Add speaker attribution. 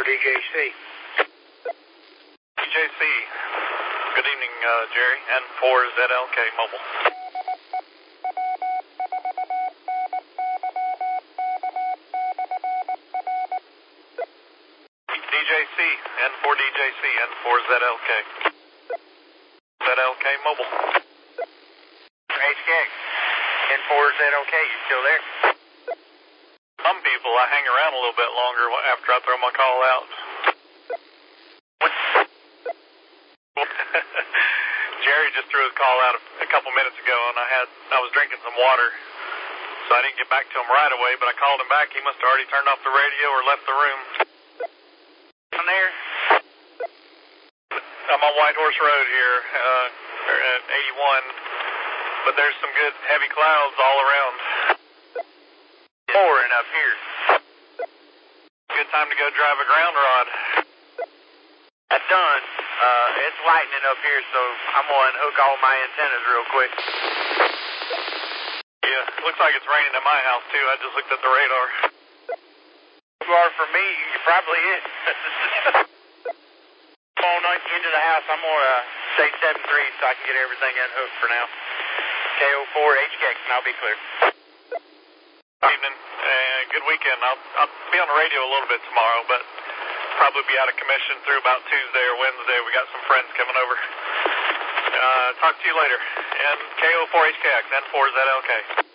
Speaker 1: DJC.
Speaker 2: DJC. Good evening, Jerry. N4ZLK Mobile. DJC. N4DJC. N4ZLK. ZLK Mobile.
Speaker 1: HKX. N4ZLK, you still there?
Speaker 2: Some people, I hang around a little bit longer after I throw my call out. Jerry just threw his call out a couple minutes ago, and I was drinking some water, so I didn't get back to him right away, but I called him back. He must have already turned off the radio or left the room.
Speaker 1: I'm there.
Speaker 2: I'm on White Horse Road here, at 81, but there's some good heavy clouds all around.
Speaker 1: Pouring up here.
Speaker 2: Good time to go drive a ground rod.
Speaker 1: That's done. It's lightning up here, so I'm going to unhook all my antennas real quick.
Speaker 2: Yeah, looks like it's raining at my house, too. I just looked at the radar.
Speaker 1: You are for me, you probably is. On into the house, I'm going to say 7-3 so I can get everything unhooked for now. KO4 HKX, and I'll be clear.
Speaker 2: Evening, and good weekend. I'll be on the radio a little bit tomorrow, but probably be out of commission through about Tuesday or Wednesday. We got some friends coming over. Talk to you later. And KO4HKX, N4ZLK.